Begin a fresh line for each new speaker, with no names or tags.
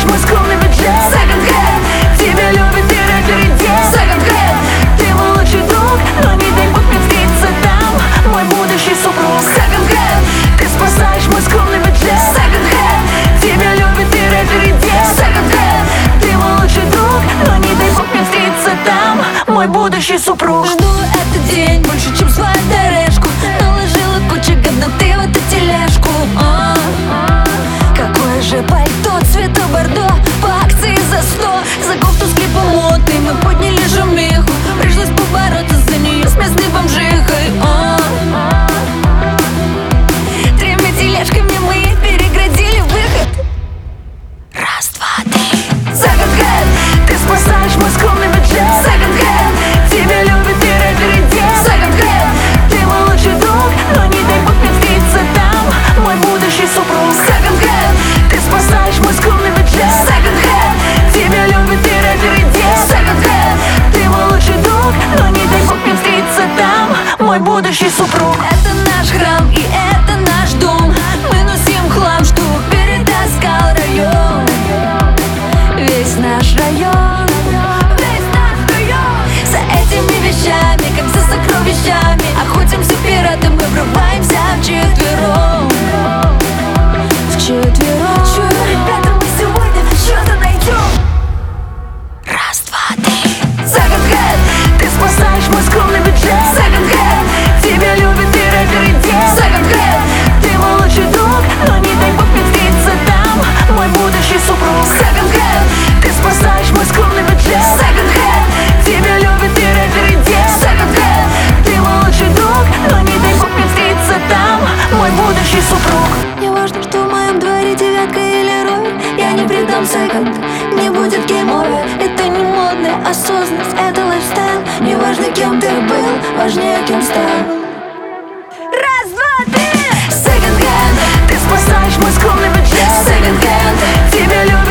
спасаешь мой скромный бюджет. Second hand, тебя любит и рэпер, и дед. Second hand, ты мой лучший друг, но не дай бог мне встретиться там мой будущий супруг. Second hand, ты спасаешь мой скромный бюджет. Second hand, тебя любит и рэпер, и дед. Second hand, ты мой лучший друг, но не дай бог мне встретиться там мой будущий супруг.
Жду этот день больше, чем свою тарешку. Наложила кучу говна ты в эту тележку. Какое же пальто цвета бордо по акции за 100. За кофту с клипом моды мы подняли шумиху. Пришлось побороться за нее с местной бомжихой. Тремя тележками мы ей переградили выход. Раз, два, три.
Second hand, ты спасаешь мой скромный бюджет. Second hand, тебя любит и рэпер, и дед. Second hand, ты мой лучший друг, но не дай бог мне встретиться там мой будущий супруг. Second hand, ты спасаешь мой скромный бюджет. Second hand, тебя любит и рэпер, и дед. Second hand, ты мой лучший друг, но не дай бог мне встретиться там мой будущий супруг.
Это наш храм и это наш дом. Мы носим хлам, что перетаскал район. Весь наш район, весь наш район. За этими вещами, как за сокровищами, охотимся пираты, мы врываемся вчетвером. Вчетвером. Чую, ребята, мы сегодня что-то найдем. Раз, два, три.
Second hand, ты спасаешь мой скромный бюджет. Second hand, тебя любит и рэпер, и дед. Second hand, ты мой лучший друг, но не дай бог мне встретиться там мой будущий супруг. Second hand, ты спасаешь мой скромный бюджет. Second hand, тебя любит и рэпер, и дед. Second hand, ты мой лучший друг, но не дай бог мне встретиться там мой будущий супруг.
Не важно, что в моем дворе девятка или роль, я не предам секонд, не будет гейм-овер. Это не модная осознанность, это лайфстайл. Не важно, кем ты был, важнее, кем стал. Раз, два, три.
Second hand, ты спасаешь мой скромный бюджет. Second hand, тебя любит